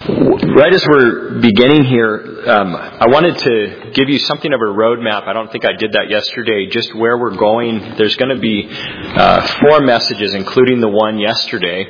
Right as we're beginning here, I wanted to give you something of a roadmap. I don't think I did that yesterday, just where we're going. There's going to be 4 messages, including the one yesterday,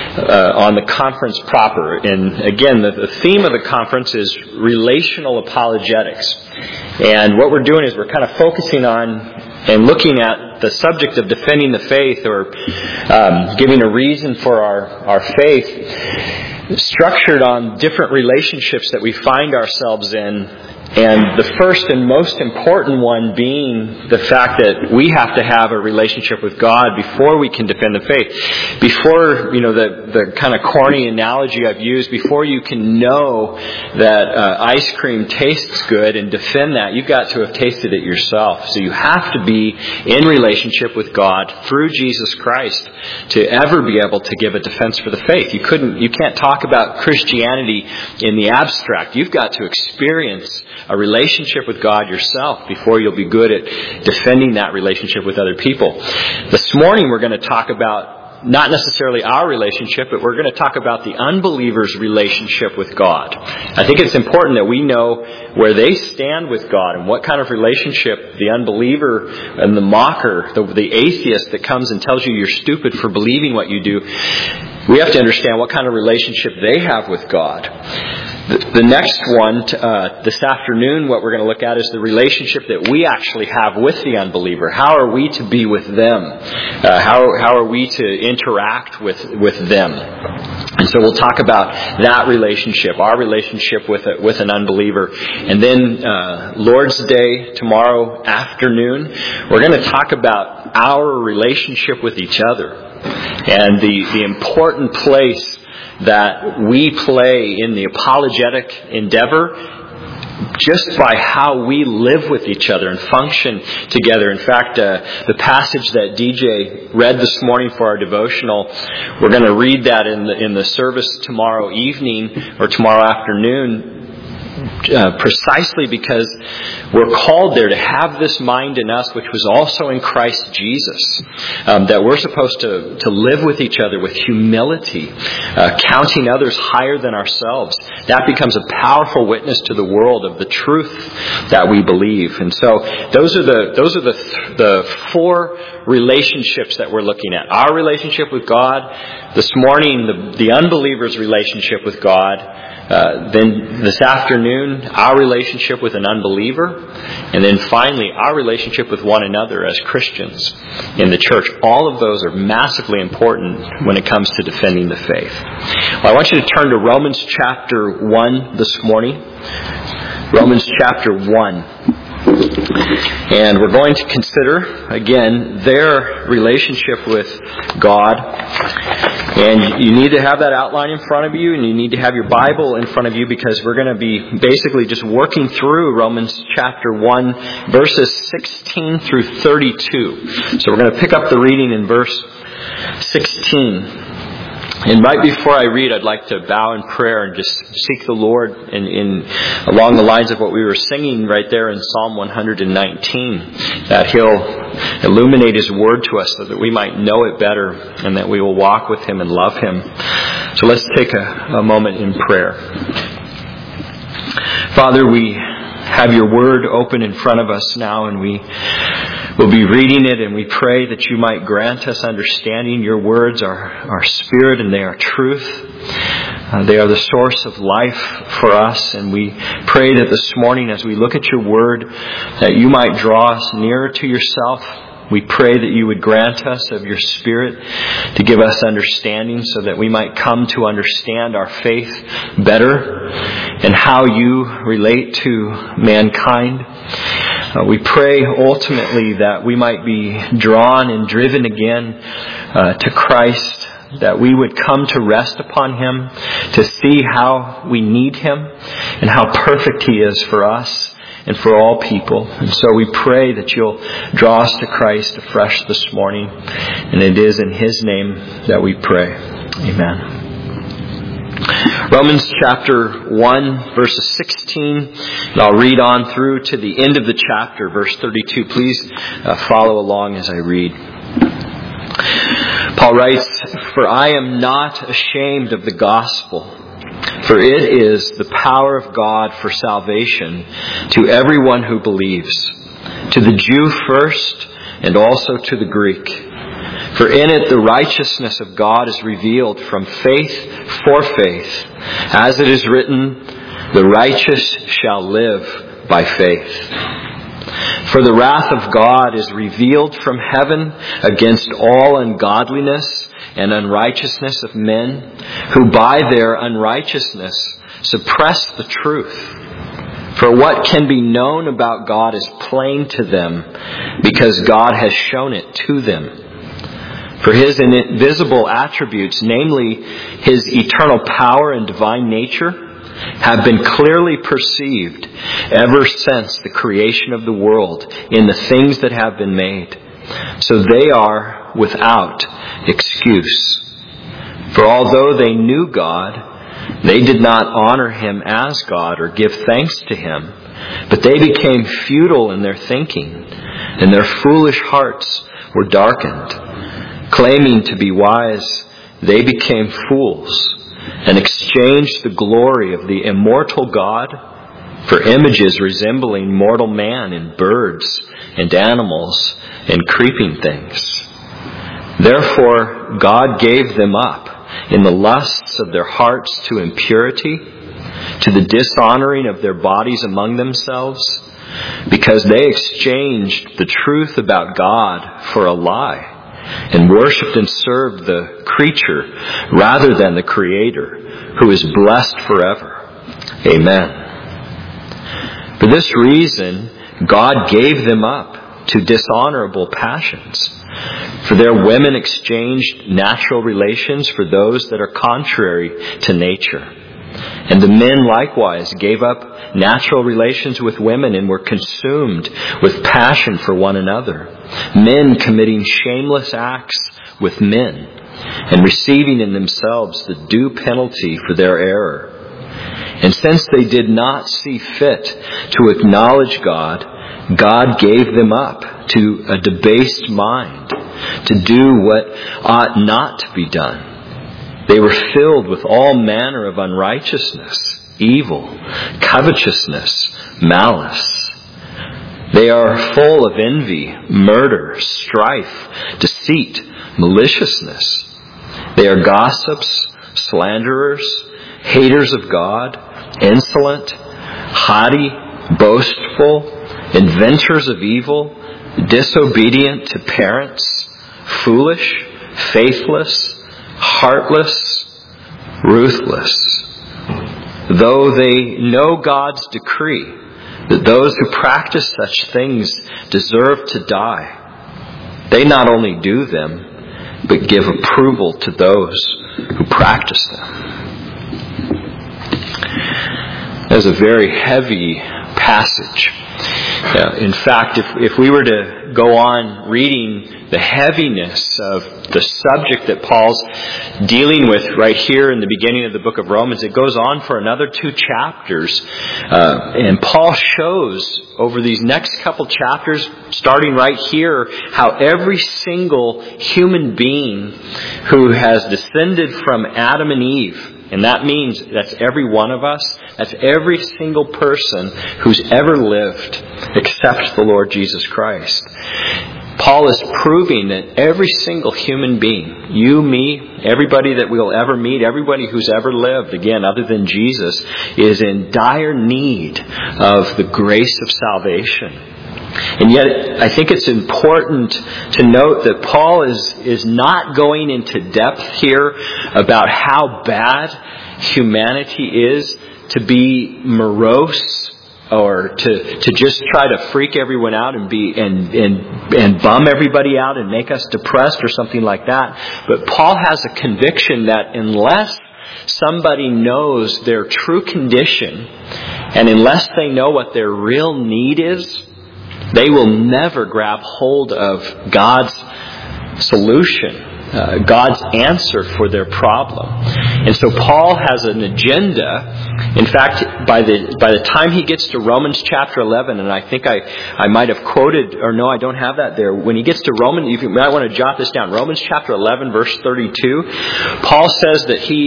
on the conference proper. And again, the theme of the conference is relational apologetics. And what we're doing is we're kind of focusing on and looking at the subject of defending the faith, or giving a reason for our faith, structured on different relationships that we find ourselves in. And the first and most important one being the fact that we have to have a relationship with God before we can defend the faith. Before, the kind of corny analogy I've used, before you can know that ice cream tastes good and defend that, you've got to have tasted it yourself. So you have to be in relationship with God through Jesus Christ to ever be able to give a defense for the faith. You can't talk about Christianity in the abstract. You've got to experience a relationship with God yourself before you'll be good at defending that relationship with other people. This morning we're going to talk about not necessarily our relationship, but we're going to talk about the unbeliever's relationship with God. I think it's important that we know where they stand with God and what kind of relationship the unbeliever and the mocker, the atheist that comes and tells you you're stupid for believing what you do. We have to understand what kind of relationship they have with God. The next one, this afternoon, what we're going to look at is the relationship that we actually have with the unbeliever. How are we to be with them? How are we to interact with them? And so we'll talk about that relationship, our relationship with an unbeliever. And then Lord's Day, tomorrow afternoon, we're going to talk about our relationship with each other and the important place that we play in the apologetic endeavor just by how we live with each other and function together. In fact, the passage that DJ read this morning for our devotional, we're going to read that in the service tomorrow evening or tomorrow afternoon, precisely because we're called there to have this mind in us which was also in Christ Jesus, that we're supposed to live with each other with humility, counting others higher than ourselves. That becomes a powerful witness to the world of the truth that we believe. And so those are the 4 relationships that we're looking at. Our relationship with God, this morning the unbeliever's relationship with God, then this afternoon, our relationship with an unbeliever. And then finally, our relationship with one another as Christians in the church. All of those are massively important when it comes to defending the faith. Well, I want you to turn to Romans chapter 1 this morning. Romans chapter 1. And we're going to consider, again, their relationship with God. And you need to have that outline in front of you, and you need to have your Bible in front of you, because we're going to be basically just working through Romans chapter 1, verses 16 through 32. So we're going to pick up the reading in verse 16. And right before I read, I'd like to bow in prayer and just seek the Lord along the lines of what we were singing right there in Psalm 119, that He'll illuminate His Word to us so that we might know it better and that we will walk with Him and love Him. So let's take a moment in prayer. Father, we have your Word open in front of us now, and we will be reading it, and we pray that you might grant us understanding. Your words are spirit and they are truth. They are the source of life for us, and we pray that this morning as we look at your word, that you might draw us nearer to yourself. We pray that you would grant us of your Spirit to give us understanding so that we might come to understand our faith better and how you relate to mankind. We pray ultimately that we might be drawn and driven again to Christ, that we would come to rest upon Him, to see how we need Him and how perfect He is for us and for all people. And so we pray that you'll draw us to Christ afresh this morning. And it is in His name that we pray. Amen. Romans chapter 1, verses 16. And I'll read on through to the end of the chapter, verse 32. Please follow along as I read. Paul writes, "For I am not ashamed of the gospel, For it is the power of God for salvation to everyone who believes, to the Jew first and also to the Greek. For in it the righteousness of God is revealed from faith for faith, as it is written, the righteous shall live by faith. For the wrath of God is revealed from heaven against all ungodliness and unrighteousness of men, who by their unrighteousness suppress the truth. For what can be known about God is plain to them, because God has shown it to them. For His invisible attributes, namely His eternal power and divine nature, have been clearly perceived ever since the creation of the world in the things that have been made. So they are without excuse. For although they knew God, they did not honor Him as God or give thanks to Him, but they became futile in their thinking, and their foolish hearts were darkened. Claiming to be wise, they became fools, and exchanged the glory of the immortal God for images resembling mortal man in birds and animals and creeping things. Therefore God gave them up in the lusts of their hearts to impurity, to the dishonoring of their bodies among themselves, because they exchanged the truth about God for a lie, and worshipped and served the creature rather than the Creator, who is blessed forever. Amen. For this reason, God gave them up to dishonorable passions. For their women exchanged natural relations for those that are contrary to nature. And the men likewise gave up natural relations with women and were consumed with passion for one another, men committing shameless acts with men and receiving in themselves the due penalty for their error. And since they did not see fit to acknowledge God, God gave them up to a debased mind to do what ought not to be done. They were filled with all manner of unrighteousness, evil, covetousness, malice. They are full of envy, murder, strife, deceit, maliciousness. They are gossips, slanderers, haters of God, insolent, haughty, boastful, inventors of evil, disobedient to parents, foolish, faithless, heartless, ruthless. Though they know God's decree that those who practice such things deserve to die, they not only do them, but give approval to those who practice them. That's a very heavy passage. In fact, if we were to go on reading the heaviness of the subject that Paul's dealing with right here in the beginning of the book of Romans, it goes on for another 2 chapters. And Paul shows over these next couple chapters, starting right here, how every single human being who has descended from Adam and Eve, and that means that's every one of us, that's every single person who's ever lived except the Lord Jesus Christ. Paul is proving that every single human being, you, me, everybody that we'll ever meet, everybody who's ever lived, again, other than Jesus, is in dire need of the grace of salvation. And yet, I think it's important to note that Paul is not going into depth here about how bad humanity is to be morose or to just try to freak everyone out and be and bum everybody out and make us depressed or something like that. But Paul has a conviction that unless somebody knows their true condition and unless they know what their real need is, they will never grab hold of God's solution, God's answer for their problem. And so Paul has an agenda. In fact, by the time he gets to Romans chapter 11, and I think I might have quoted, or no, I don't have that there. When he gets to Romans, you might want to jot this down. Romans chapter 11, verse 32, Paul says that he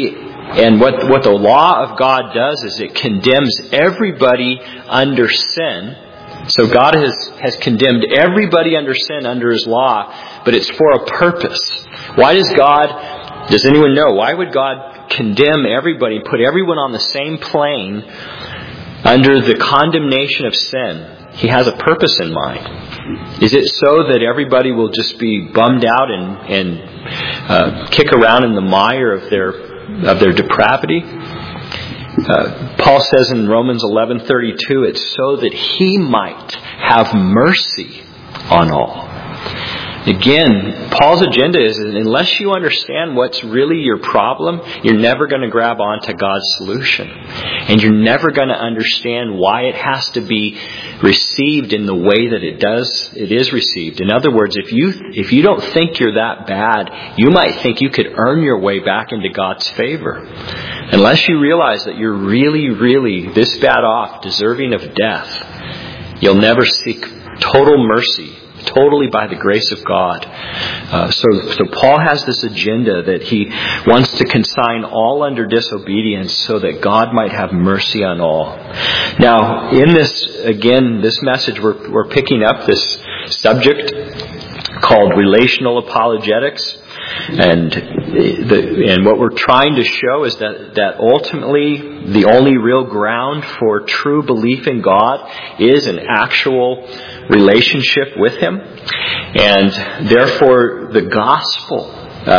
And what the law of God does is it condemns everybody under sin. So God has condemned everybody under sin under His law, but it's for a purpose. Why does anyone know? Why would God condemn everybody, put everyone on the same plane under the condemnation of sin? He has a purpose in mind. Is it so that everybody will just be bummed out and kick around in the mire of their depravity? Paul says in Romans 11:32, it's so that He might have mercy on all. Again, Paul's agenda is unless you understand what's really your problem, you're never going to grab onto God's solution. And you're never going to understand why it has to be received in the way that it is received. In other words, if you don't think you're that bad, you might think you could earn your way back into God's favor. Unless you realize that you're really, really this bad off, deserving of death, you'll never seek total mercy, totally by the grace of God. So Paul has this agenda that he wants to consign all under disobedience so that God might have mercy on all. Now, in this message, we're picking up this subject called relational apologetics. And what we're trying to show is that ultimately the only real ground for true belief in God is an actual relationship with Him. And therefore the gospel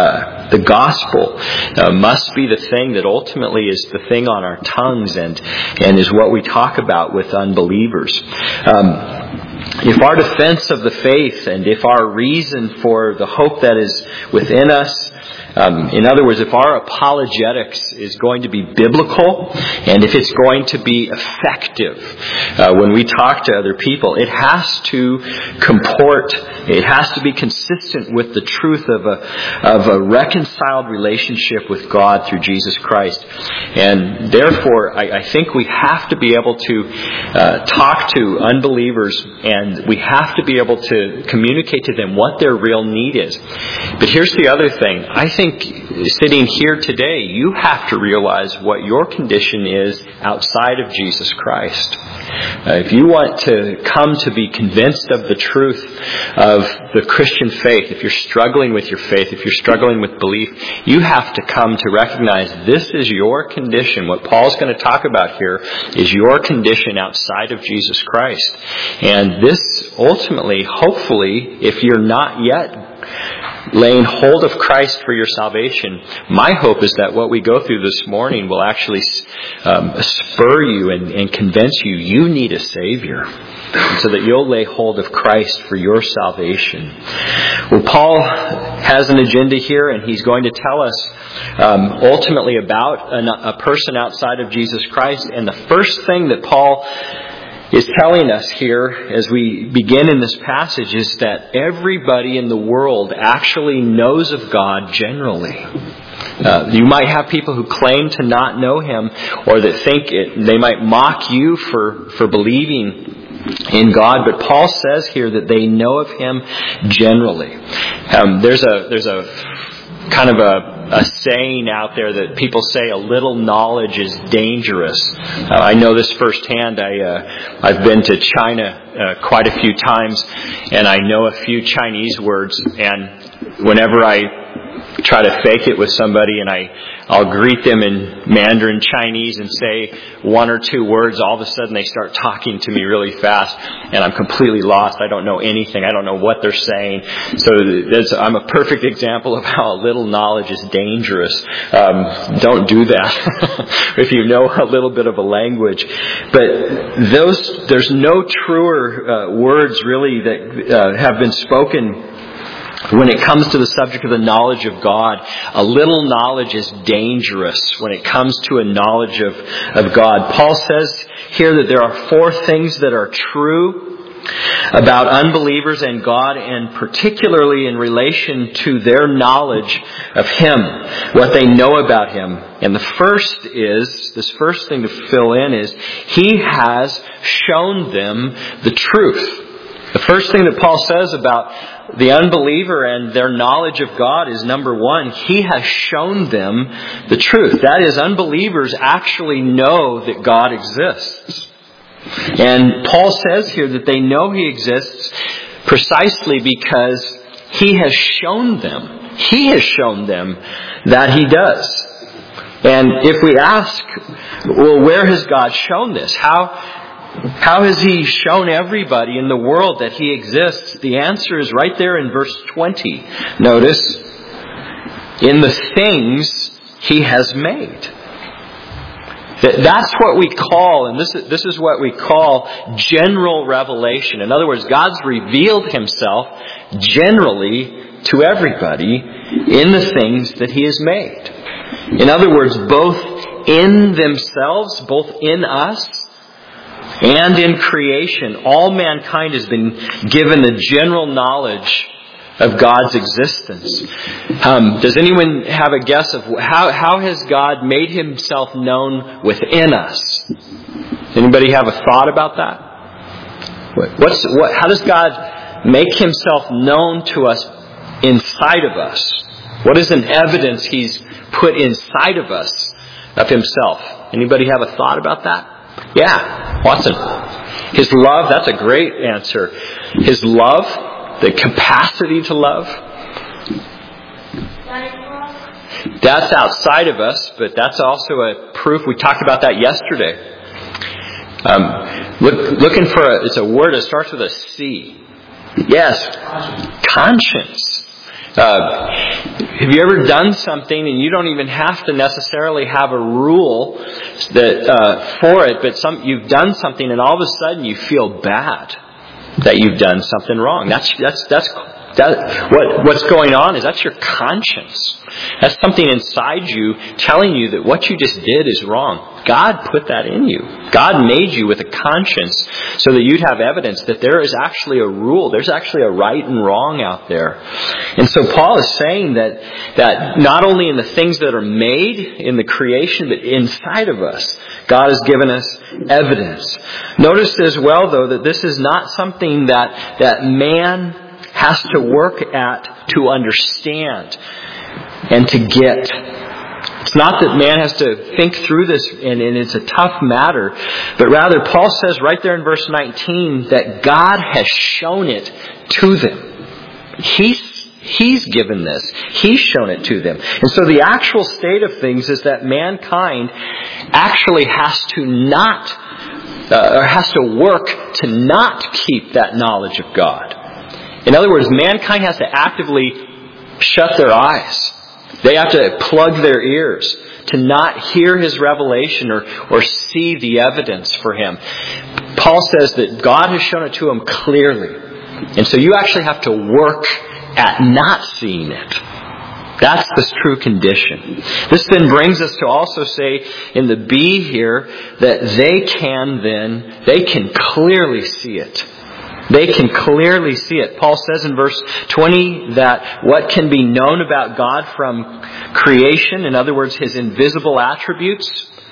must be the thing that ultimately is the thing on our tongues and is what we talk about with unbelievers. If our defense of the faith and if our reason for the hope that is within us, in other words, if our apologetics is going to be biblical and if it's going to be effective when we talk to other people, it has to comport, it has to be consistent with the truth of a reconciled relationship with God through Jesus Christ. And therefore, I think we have to be able to talk to unbelievers and we have to be able to communicate to them what their real need is. But here's the other thing. I think sitting here today, you have to realize what your condition is outside of Jesus Christ. If you want to come to be convinced of the truth of the Christian faith, if you're struggling with your faith, if you're struggling with belief, you have to come to recognize this is your condition. What Paul's going to talk about here is your condition outside of Jesus Christ. And this ultimately, hopefully, if you're not yet laying hold of Christ for your salvation, my hope is that what we go through this morning will actually spur you and convince you need a Savior, so that you'll lay hold of Christ for your salvation. Well, Paul has an agenda here, and he's going to tell us ultimately about a person outside of Jesus Christ. And the first thing that Paul is telling us here as we begin in this passage is that everybody in the world actually knows of God generally. You might have people who claim to not know Him or that think they might mock you for believing in God, but Paul says here that they know of Him generally. There's a kind of a saying out there that people say a little knowledge is dangerous. I know this firsthand. I've been to China quite a few times, and I know a few Chinese words, and whenever I try to fake it with somebody and I'll greet them in Mandarin Chinese and say one or two words, all of a sudden they start talking to me really fast and I'm completely lost. I don't know anything. I don't know what they're saying. So I'm a perfect example of how a little knowledge is dangerous. Don't do that if you know a little bit of a language. But there's no truer words really that have been spoken when it comes to the subject of the knowledge of God. A little knowledge is dangerous when it comes to a knowledge of God. Paul says here that there are four things that are true about unbelievers and God, and particularly in relation to their knowledge of Him, what they know about Him. And this first thing to fill in is He has shown them the truth. The first thing that Paul says about the unbeliever and their knowledge of God is, number one, he has shown them the truth. That is, unbelievers actually know that God exists. And Paul says here that they know he exists precisely because he has shown them. He has shown them that he does. And if we ask, well, where has God shown this? How has he shown everybody in the world that he exists? The answer is right there in verse 20. Notice, in the things he has made. That's what we call, and this is what we call general revelation. In other words, God's revealed himself generally to everybody in the things that he has made. In other words, both in themselves, both in us, and in creation, all mankind has been given the general knowledge of God's existence. Does anyone have a guess of how has God made himself known within us? Anybody have a thought about that? How does God make himself known to us inside of us? What is an evidence he's put inside of us of himself? Anybody have a thought about that? Yeah, Watson. His love, that's a great answer. His love, the capacity to love. That's outside of us, but that's also a proof. We talked about that yesterday. Looking for it's a word that starts with a C. Yes, conscience. Have you ever done something and you don't even have to necessarily have a rule that for it, but you've done something and all of a sudden you feel bad that you've done something wrong. What's going on is that's your conscience. That's something inside you telling you that what you just did is wrong. God put that in you. God made you with a conscience so that you'd have evidence that there is actually a rule. There's actually a right and wrong out there. And so Paul is saying that not only in the things that are made in the creation, but inside of us, God has given us evidence. Notice as well, though, that this is not something that man has to work at to understand and to get. It's not that man has to think through this and it's a tough matter, but rather Paul says right there in verse 19 that God has shown it to them. He's given this. He's shown it to them. And so the actual state of things is that mankind actually has to work to not keep that knowledge of God. In other words, mankind has to actively shut their eyes. They have to plug their ears to not hear his revelation or see the evidence for him. Paul says that God has shown it to him clearly. And so you actually have to work at not seeing it. That's the true condition. This then brings us to also say in the B here that they can clearly see it. They can clearly see it. Paul says in verse 20 that what can be known about God from creation, in other words, his invisible attributes,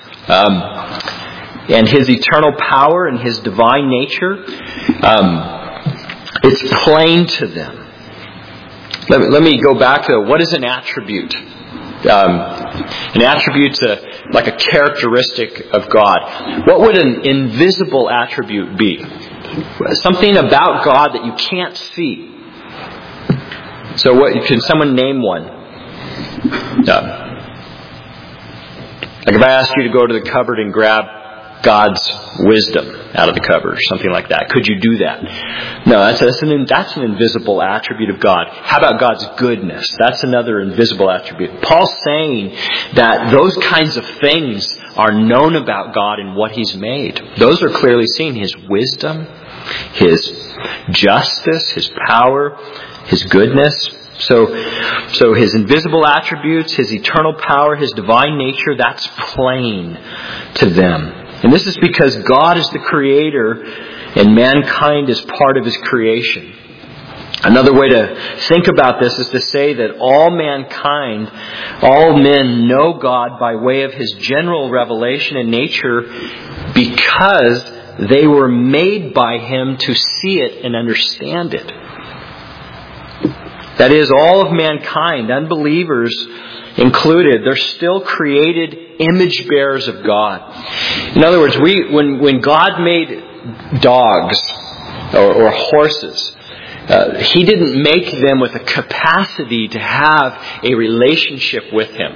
and his eternal power and his divine nature, it's plain to them. Let me go back to what is an attribute? An attribute's like a characteristic of God. What would an invisible attribute be? Something about God that you can't see. So can someone name one? Like if I asked you to go to the cupboard and grab God's wisdom out of the cupboard or something like that, could you do that? No, that's an invisible attribute of God. How about God's goodness? That's another invisible attribute. Paul's saying that those kinds of things are known about God and what he's made. Those are clearly seen. His wisdom, his justice, his power, his goodness. So his invisible attributes, his eternal power, his divine nature, that's plain to them. And this is because God is the creator and mankind is part of his creation. Another way to think about this is to say that all mankind, all men know God by way of his general revelation in nature because they were made by Him to see it and understand it. That is, all of mankind, unbelievers included, they're still created image bearers of God. In other words, when God made dogs or horses, He didn't make them with a capacity to have a relationship with Him.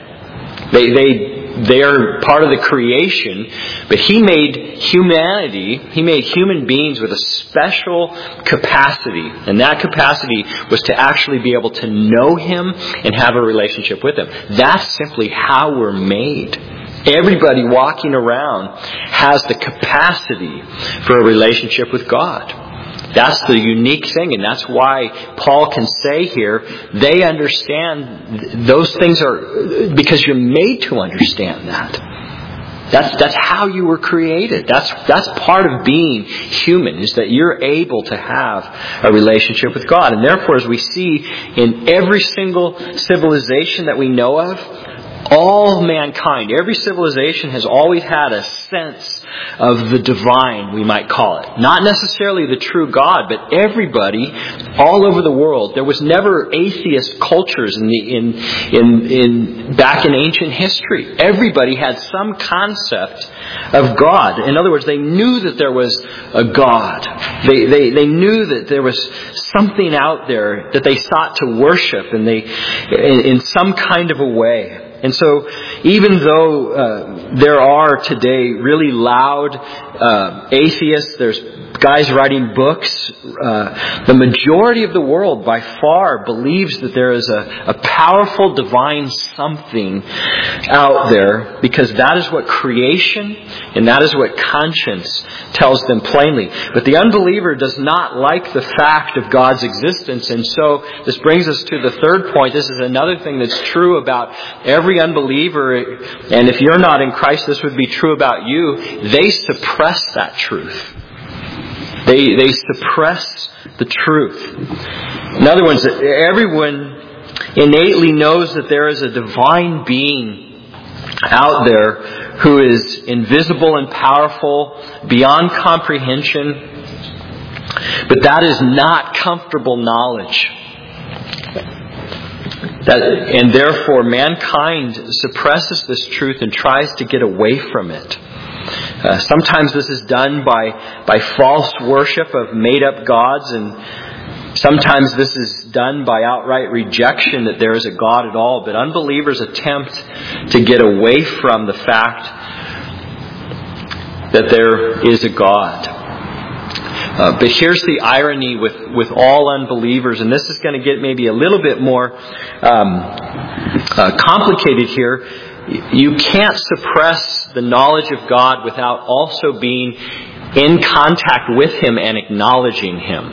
They are part of the creation, but He made humanity, He made human beings with a special capacity. And that capacity was to actually be able to know Him and have a relationship with Him. That's simply how we're made. Everybody walking around has the capacity for a relationship with God. That's the unique thing, and that's why Paul can say here, they understand those things are because you're made to understand that. That's how you were created. That's part of being human, is that you're able to have a relationship with God. And therefore, as we see in every single civilization that we know of, all mankind, every civilization has always had a sense of the divine, we might call it. Not necessarily the true God, but everybody all over the world. There was never atheist cultures back in ancient history. Everybody had some concept of God. In other words, they knew that there was a God. They knew that there was something out there that they sought to worship, and in some kind of a way. And so, even though there are today really loud atheists, there's guys writing books, the majority of the world by far believes that there is a powerful divine something out there, because that is what creation and that is what conscience tells them plainly. But the unbeliever does not like the fact of God's existence, and so this brings us to the third point. This is another thing that's true about every unbeliever, and if you're not in Christ, this would be true about you. They suppress that truth. They suppress the truth. In other words, everyone innately knows that there is a divine being out there who is invisible and powerful, beyond comprehension. But that is not comfortable knowledge. And therefore, mankind suppresses this truth and tries to get away from it. Sometimes this is done by false worship of made-up gods, and sometimes this is done by outright rejection that there is a God at all. But unbelievers attempt to get away from the fact that there is a God. But here's the irony with all unbelievers, and this is going to get maybe a little bit more complicated here. You can't suppress the knowledge of God without also being in contact with Him and acknowledging Him.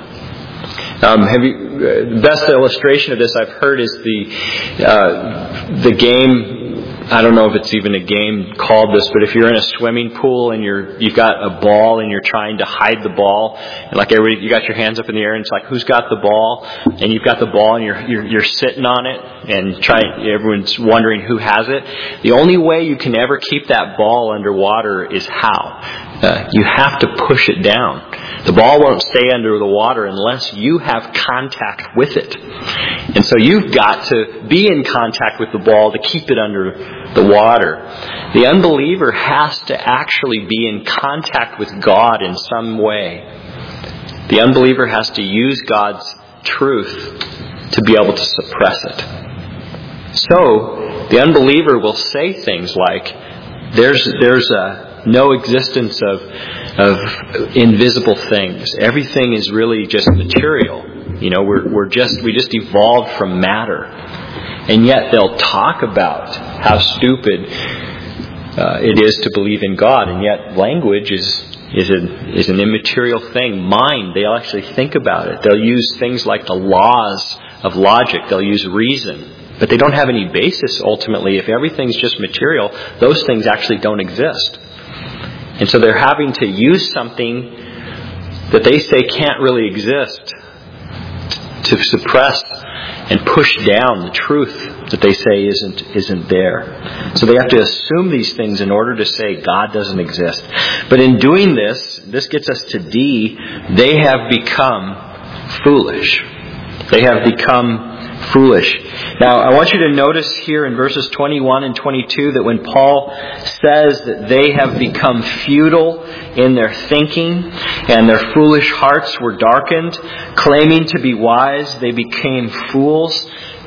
The best illustration of this I've heard is the game. I don't know if it's even a game called this, but if you're in a swimming pool and you've got a ball and you're trying to hide the ball, and like everybody, you got your hands up in the air, and it's like, who's got the ball? And you've got the ball and you're sitting on it, and everyone's wondering who has it. The only way you can ever keep that ball underwater is how? You have to push it down. The ball won't stay under the water unless you have contact with it. And so you've got to be in contact with the ball to keep it under the water. The unbeliever has to actually be in contact with God in some way. The unbeliever has to use God's truth to be able to suppress it. So, the unbeliever will say things like, there's no existence of invisible things. Everything is really just material. You know, we just evolved from matter. And yet they'll talk about how stupid it is to believe in God. And yet language is an immaterial thing. Mind, they'll actually think about it. They'll use things like the laws of logic. They'll use reason. But they don't have any basis ultimately. If everything's just material, those things actually don't exist. And so they're having to use something that they say can't really exist to suppress and push down the truth that they say isn't there. So they have to assume these things in order to say God doesn't exist. But in doing this gets us to D, they have become foolish. They have become foolish. Now, I want you to notice here in verses 21 and 22 that when Paul says that they have become futile in their thinking and their foolish hearts were darkened, claiming to be wise, they became fools.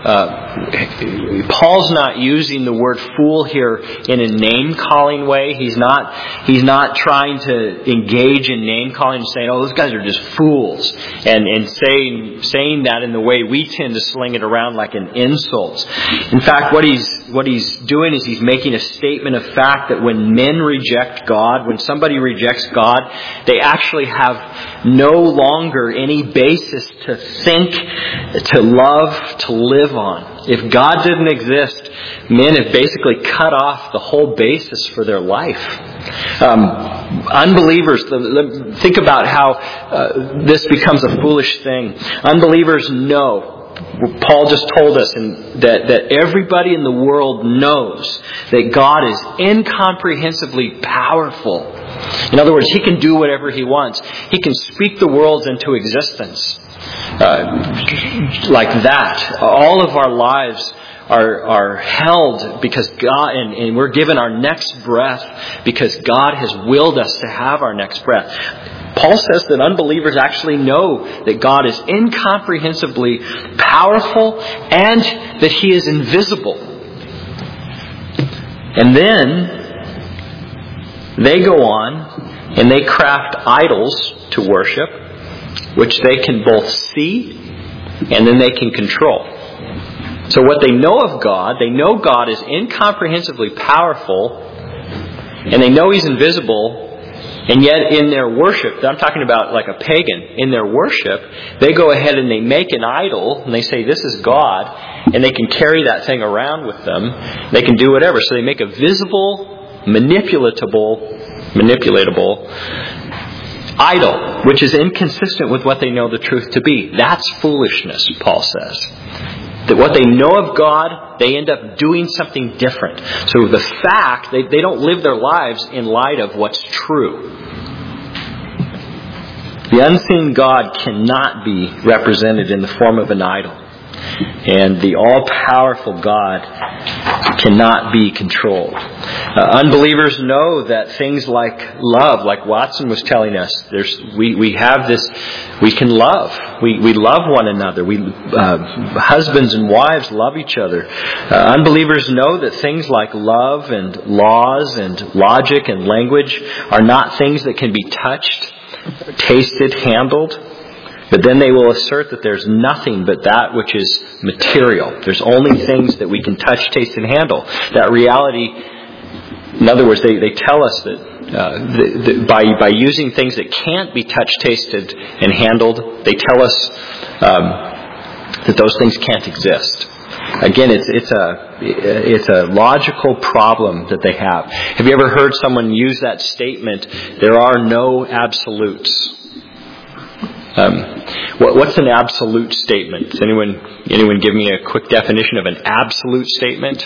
Paul's not using the word fool here in a name-calling way. He's not trying to engage in name-calling and saying, "Oh, those guys are just fools," and saying that in the way we tend to sling it around like an insult. In fact, what he's doing is he's making a statement of fact that when men reject God, when somebody rejects God, they actually have no longer any basis to think, to love, to live on. If God didn't exist, men have basically cut off the whole basis for their life. Unbelievers, think about how this becomes a foolish thing. Unbelievers know, Paul just told us that everybody in the world knows that God is incomprehensibly powerful. In other words, He can do whatever He wants. He can speak the worlds into existence. Like that. All of our lives are held because God, and we're given our next breath because God has willed us to have our next breath. Paul says that unbelievers actually know that God is incomprehensibly powerful and that He is invisible. And then they go on and they craft idols to worship, which they can both see and then they can control. So what they know of God, they know God is incomprehensibly powerful, and they know He's invisible, and yet in their worship, I'm talking about like a pagan, in their worship, they go ahead and they make an idol, and they say this is God, and they can carry that thing around with them. They can do whatever. So they make a visible, manipulatable idol, which is inconsistent with what they know the truth to be. That's foolishness, Paul says. That what they know of God, they end up doing something different. So the fact, they don't live their lives in light of what's true. The unseen God cannot be represented in the form of an idol. And the all-powerful God cannot be controlled. Unbelievers know that things like love, like Watson was telling us, we have this, we can love. We love one another. Husbands and wives love each other. Unbelievers know that things like love and laws and logic and language are not things that can be touched, tasted, handled. But then they will assert that there's nothing but that which is material. There's only things that we can touch, taste, and handle. That reality, in other words, they tell us that by using things that can't be touched, tasted, and handled, they tell us that those things can't exist. Again, it's a logical problem that they have. Have you ever heard someone use that statement, there are no absolutes? What's an absolute statement? Does anyone give me a quick definition of an absolute statement?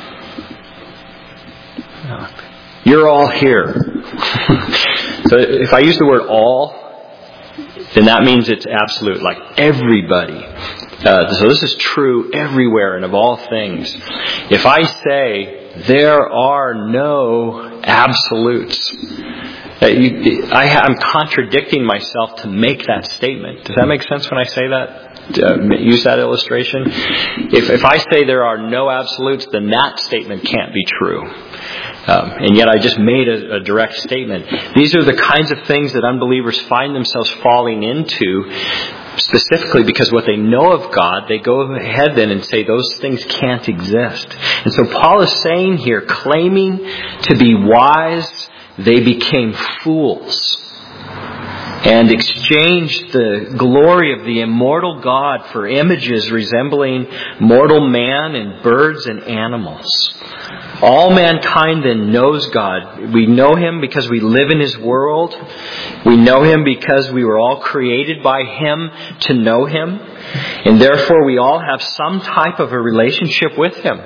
You're all here. So if I use the word all, then that means it's absolute, like everybody. So this is true everywhere and of all things. If I say there are no absolutes, I'm contradicting myself to make that statement. Does that make sense when I say that? Use that illustration? If I say there are no absolutes, then that statement can't be true. And yet I just made a direct statement. These are the kinds of things that unbelievers find themselves falling into, specifically because what they know of God, they go ahead then and say those things can't exist. And so Paul is saying here, claiming to be wise, they became fools. and exchanged the glory of the immortal God for images resembling mortal man and birds and animals. All mankind then knows God. We know Him because we live in His world. We know Him because we were all created by Him to know Him. And therefore we all have some type of a relationship with Him.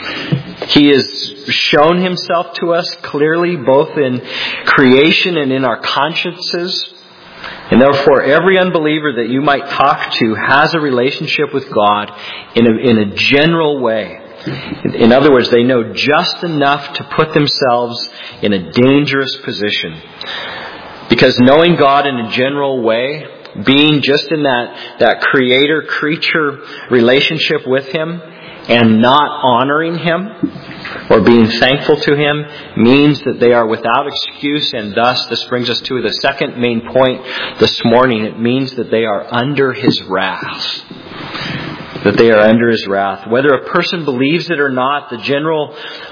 He has shown Himself to us clearly both in creation and in our consciences. And therefore every unbeliever that you might talk to has a relationship with God in a general way. In other words, they know just enough to put themselves in a dangerous position. Because knowing God in a general way, being just in that creator-creature relationship with Him and not honoring Him or being thankful to Him means that they are without excuse, and thus this brings us to the second main point this morning. It means that they are under His wrath. That they are under His wrath. Whether a person believes it or not, the general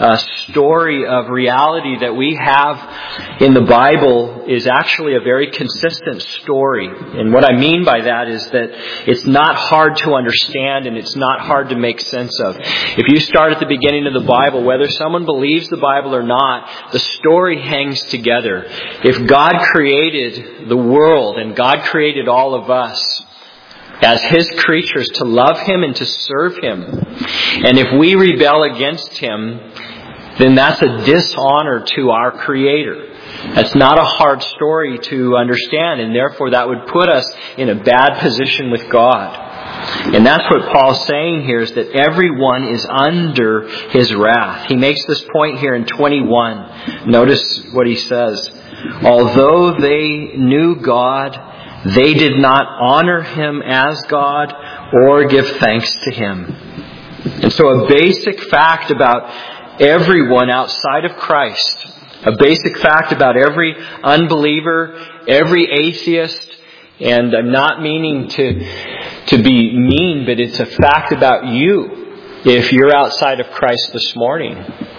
story of reality that we have in the Bible is actually a very consistent story. And what I mean by that is that it's not hard to understand and it's not hard to make sense of. If you start at the beginning of the Bible, whether someone believes the Bible or not, the story hangs together. If God created the world and God created all of us as His creatures to love Him and to serve Him, and if we rebel against Him, then that's a dishonor to our Creator. That's not a hard story to understand, and therefore that would put us in a bad position with God. And that's what Paul's saying here, is that everyone is under His wrath. He makes this point here in 21. Notice what he says. Although they knew God, they did not honor Him as God or give thanks to Him. And so a basic fact about everyone outside of Christ, a basic fact about every unbeliever, every atheist, and I'm not meaning to be mean, but it's a fact about you if you're outside of Christ this morning.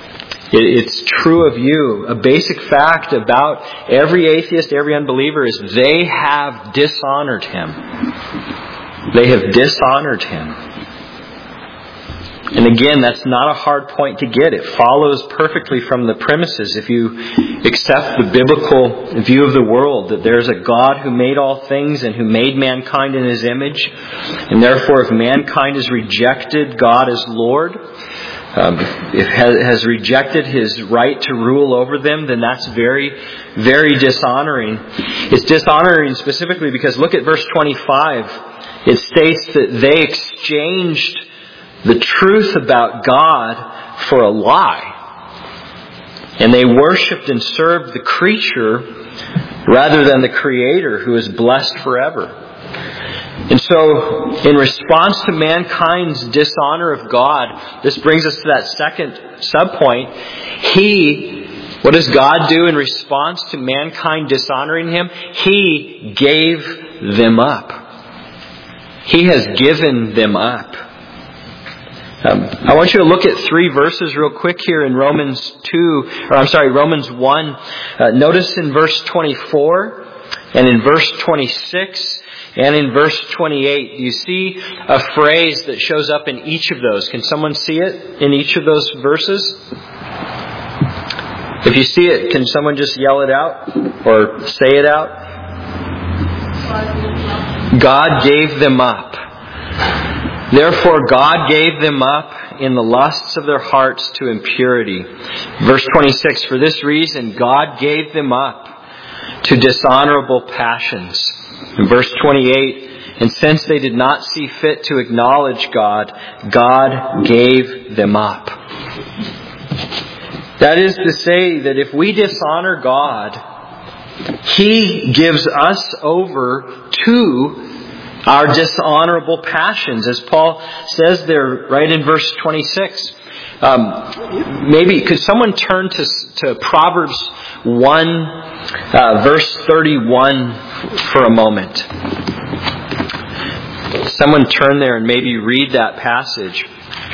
It's true of you. A basic fact about every atheist, every unbeliever is they have dishonored Him. They have dishonored Him. And again, that's not a hard point to get. It follows perfectly from the premises. If you accept the biblical view of the world, that there's a God who made all things and who made mankind in His image, and therefore if mankind has rejected God as Lord, has rejected His right to rule over them, then that's very, very dishonoring. It's dishonoring specifically because look at verse 25. It states that they exchanged the truth about God for a lie. And they worshipped and served the creature rather than the Creator who is blessed forever. And so, in response to mankind's dishonor of God, this brings us to that second subpoint. What does God do in response to mankind dishonoring Him? He gave them up. He has given them up. I want you to look at 3 verses real quick here in Romans 1. Notice in verse 24 and in verse 26 and in verse 28, you see a phrase that shows up in each of those. Can someone see it in each of those verses? If you see it, can someone just yell it out or say it out? God gave them up. Therefore God gave them up in the lusts of their hearts to impurity. Verse 26, for this reason God gave them up to dishonorable passions. In verse 28, and since they did not see fit to acknowledge God, God gave them up. That is to say that if we dishonor God, He gives us over to our dishonorable passions, as Paul says there right in verse 26. Maybe could someone turn to Proverbs 1, verse 31 for a moment? Someone turn there and maybe read that passage.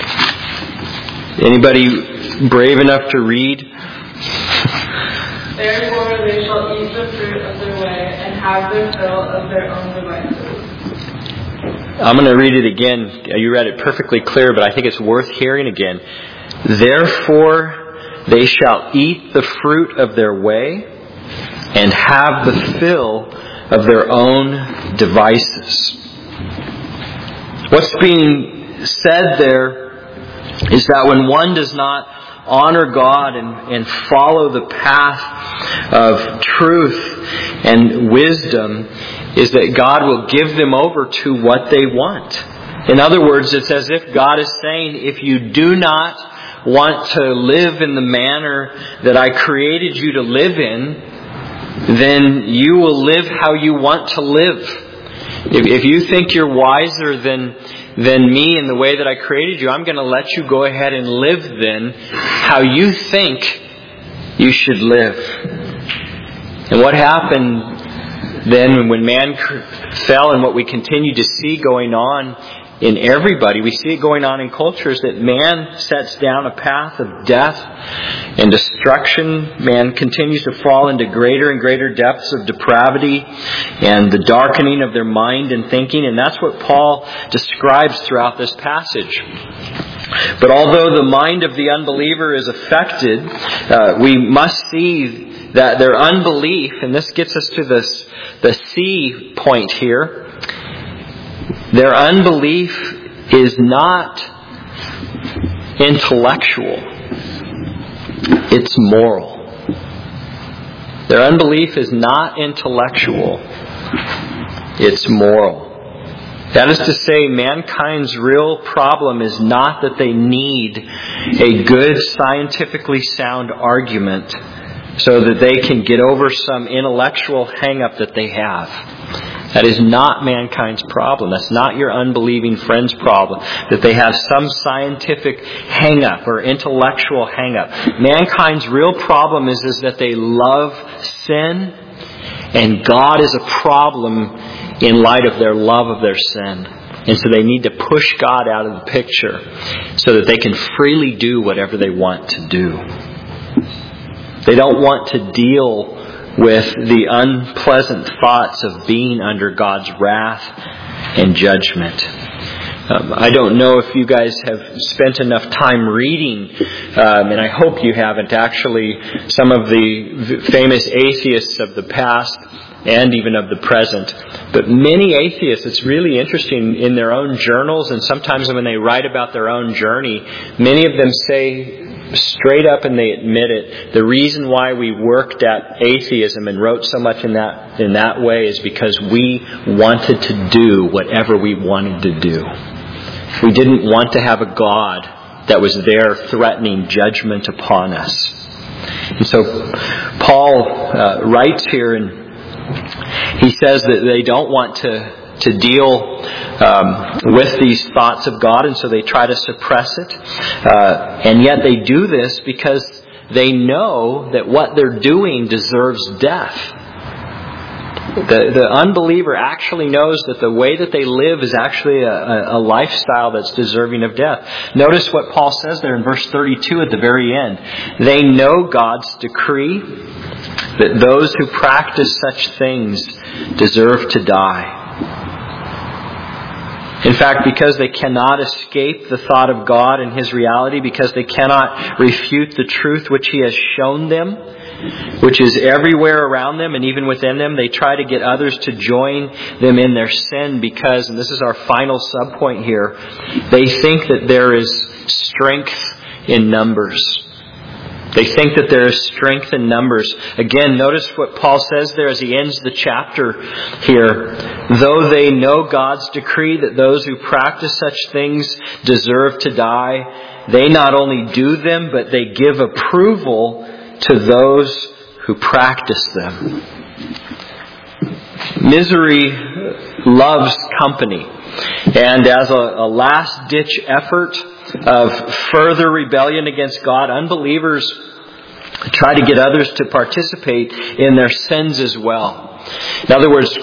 Anybody brave enough to read? Therefore they shall eat the fruit of their way and have have their fill of their own devices. I'm going to read it again. You read it perfectly clear, but I think it's worth hearing again. Therefore, they shall eat the fruit of their way and have the fill of their own devices. What's being said there is that when one does not honor God and follow the path of truth and wisdom, is that God will give them over to what they want. In other words, it's as if God is saying, if you do not want to live in the manner that I created you to live in, then you will live how you want to live. If you think you're wiser than me in the way that I created you, I'm going to let you go ahead and live then how you think you should live. And what happened then when man fell, and what we continue to see going on in everybody, we see it going on in cultures, that man sets down a path of death and destruction. Man continues to fall into greater and greater depths of depravity and the darkening of their mind and thinking. And that's what Paul describes throughout this passage. But although the mind of the unbeliever is affected, we must see that their unbelief, and this gets us to the C point here, their unbelief is not intellectual. It's moral. Their unbelief is not intellectual. It's moral. That is to say, mankind's real problem is not that they need a good, scientifically sound argument so that they can get over some intellectual hang-up that they have. That is not mankind's problem. That's not your unbelieving friend's problem, that they have some scientific hang-up or intellectual hang-up. Mankind's real problem is that they love sin, and God is a problem in light of their love of their sin. And so they need to push God out of the picture so that they can freely do whatever they want to do. They don't want to deal with the unpleasant thoughts of being under God's wrath and judgment. I don't know if you guys have spent enough time reading, and I hope you haven't actually, some of the famous atheists of the past and even of the present. But many atheists, it's really interesting, in their own journals, and sometimes when they write about their own journey, many of them say straight up, and they admit it, the reason why we worked at atheism and wrote so much in that way is because we wanted to do whatever we wanted to do. We didn't want to have a God that was there threatening judgment upon us. And so Paul writes here, and he says that they don't want to deal with these thoughts of God, and so they try to suppress it. And yet they do this because they know that what they're doing deserves death. The unbeliever actually knows that the way that they live is actually a lifestyle that's deserving of death. Notice what Paul says there in verse 32 at the very end. They know God's decree that those who practice such things deserve to die. In fact, because they cannot escape the thought of God and His reality, because they cannot refute the truth which He has shown them, which is everywhere around them and even within them, they try to get others to join them in their sin because, and this is our final subpoint here, they think that there is strength in numbers. They think that there is strength in numbers. Again, notice what Paul says there as he ends the chapter here. Though they know God's decree that those who practice such things deserve to die, they not only do them, but they give approval to those who practice them. Misery loves company. And as a last-ditch effort of further rebellion against God, unbelievers try to get others to participate in their sins as well. In other words,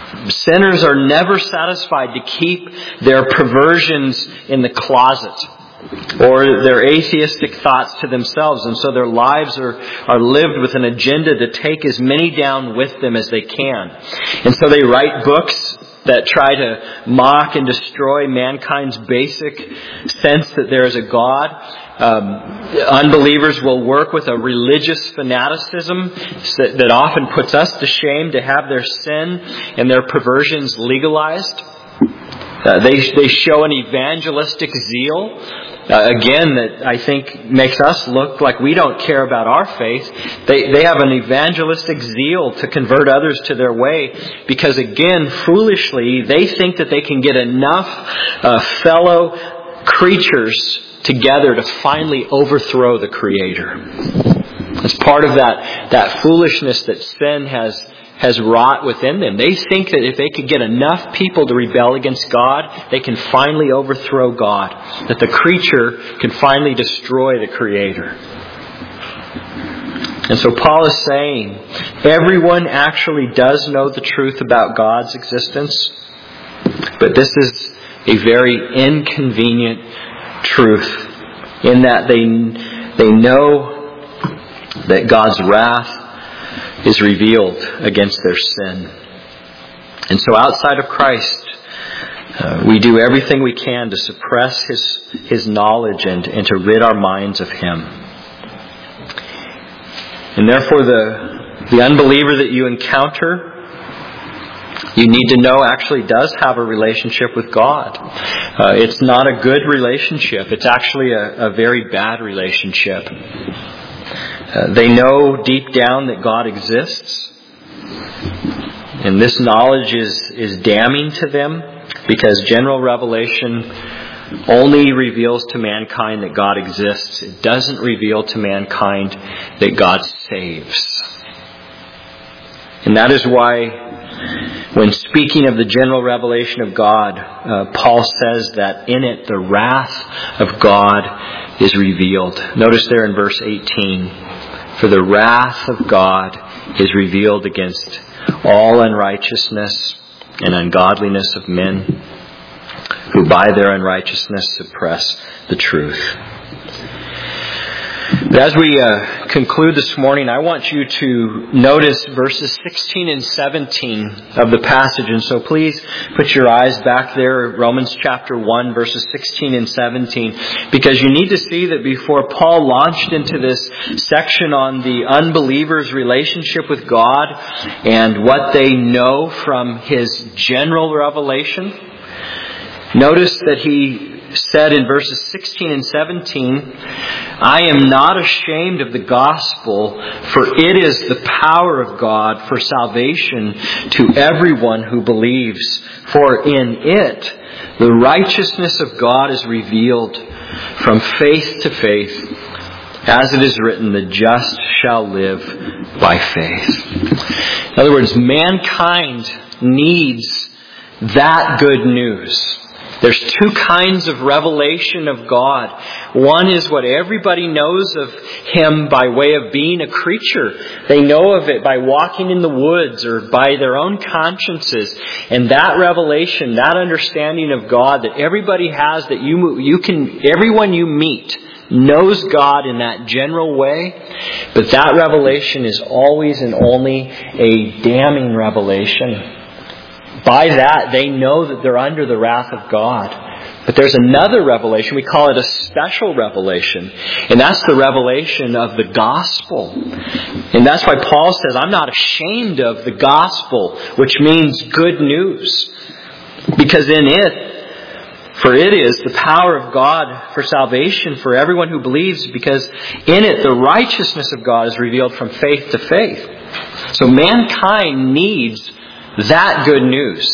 sinners are never satisfied to keep their perversions in the closet. or their atheistic thoughts to themselves. And so their lives are lived with an agenda to take as many down with them as they can. And so they write books that try to mock and destroy mankind's basic sense that there is a God. Unbelievers will work with a religious fanaticism that often puts us to shame to have their sin and their perversions legalized. They show an evangelistic zeal, again, that I think makes us look like we don't care about our faith. They have an evangelistic zeal to convert others to their way because, again, foolishly, they think that they can get enough fellow creatures together to finally overthrow the Creator. It's part of that foolishness that sin has wrought within them. They think that if they could get enough people to rebel against God, they can finally overthrow God. That the creature can finally destroy the Creator. And so Paul is saying, everyone actually does know the truth about God's existence, but this is a very inconvenient truth in that they know that God's wrath is revealed against their sin. And so outside of Christ, we do everything we can to suppress His knowledge and to rid our minds of Him. And therefore the unbeliever that you encounter, you need to know actually does have a relationship with God. It's not a good relationship. It's actually a very bad relationship. They know deep down that God exists. And this knowledge is damning to them because general revelation only reveals to mankind that God exists. It doesn't reveal to mankind that God saves. And that is why when speaking of the general revelation of God, Paul says that in it the wrath of God is revealed. Notice there in verse 18, for the wrath of God is revealed against all unrighteousness and ungodliness of men who by their unrighteousness suppress the truth. But as we conclude this morning, I want you to notice verses 16 and 17 of the passage. And so please put your eyes back there, Romans chapter 1, verses 16 and 17, because you need to see that before Paul launched into this section on the unbeliever's relationship with God and what they know from his general revelation, notice that he said in verses 16 and 17, I am not ashamed of the gospel, for it is the power of God for salvation to everyone who believes. For in it, the righteousness of God is revealed from faith to faith. As it is written, the just shall live by faith. In other words, mankind needs that good news. There's two kinds of revelation of God. One is what everybody knows of Him by way of being a creature. They know of it by walking in the woods or by their own consciences. And that revelation, that understanding of God that everybody has, that everyone you meet knows God in that general way. But that revelation is always and only a damning revelation. By that, they know that they're under the wrath of God. But there's another revelation. We call it a special revelation. And that's the revelation of the gospel. And that's why Paul says, I'm not ashamed of the gospel, which means good news. Because in it, for it is the power of God for salvation for everyone who believes, because in it the righteousness of God is revealed from faith to faith. So mankind needs that good news.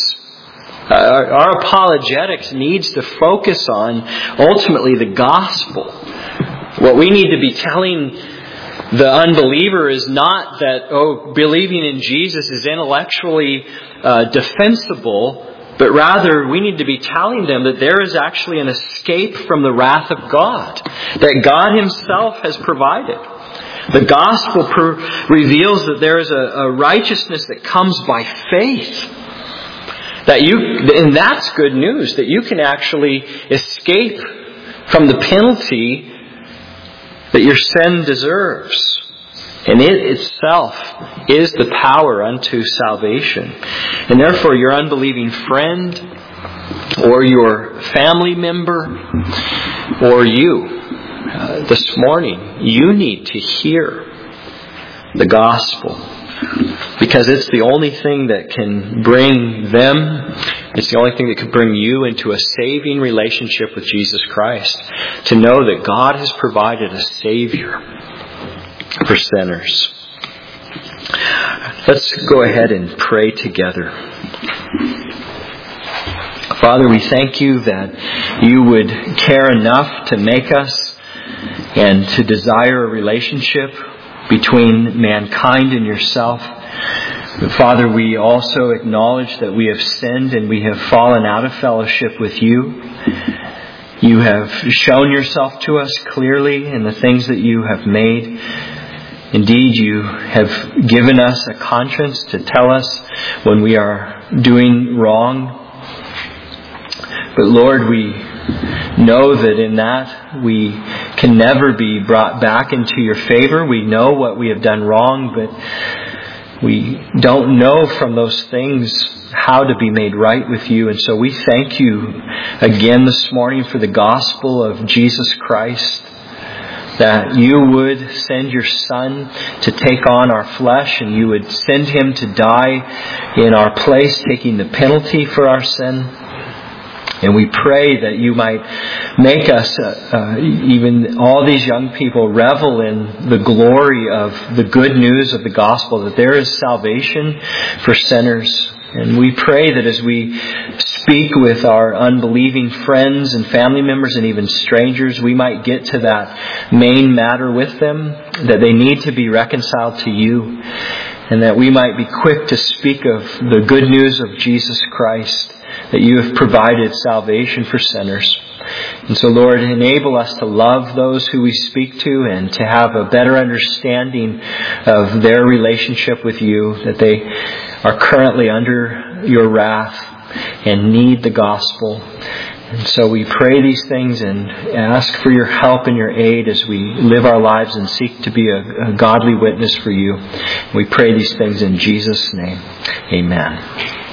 Our apologetics needs to focus on ultimately the gospel. What we need to be telling the unbeliever is not that, believing in Jesus is intellectually defensible, but rather we need to be telling them that there is actually an escape from the wrath of God, that God Himself has provided. The gospel reveals that there is a righteousness that comes by faith. And that's good news, that you can actually escape from the penalty that your sin deserves. And it itself is the power unto salvation. And therefore your unbelieving friend or your family member or you this morning, you need to hear the gospel. Because it's the only thing that can bring them, it's the only thing that can bring you into a saving relationship with Jesus Christ. To know that God has provided a Savior for sinners. Let's go ahead and pray together. Father, we thank you that you would care enough to make us and to desire a relationship between mankind and yourself. But Father, we also acknowledge that we have sinned and we have fallen out of fellowship with you. You have shown yourself to us clearly in the things that you have made. Indeed, you have given us a conscience to tell us when we are doing wrong. But Lord, we know that in that we can never be brought back into your favor. We know what we have done wrong, but we don't know from those things how to be made right with you. And so we thank you again this morning for the gospel of Jesus Christ, that you would send your Son to take on our flesh, and you would send Him to die in our place, taking the penalty for our sin. And we pray that you might make us, even all these young people, revel in the glory of the good news of the gospel, that there is salvation for sinners. And we pray that as we speak with our unbelieving friends and family members and even strangers, we might get to that main matter with them, that they need to be reconciled to you, and that we might be quick to speak of the good news of Jesus Christ, that you have provided salvation for sinners. And so, Lord, enable us to love those who we speak to and to have a better understanding of their relationship with you, that they are currently under your wrath and need the gospel. And so we pray these things and ask for your help and your aid as we live our lives and seek to be a godly witness for you. We pray these things in Jesus' name. Amen.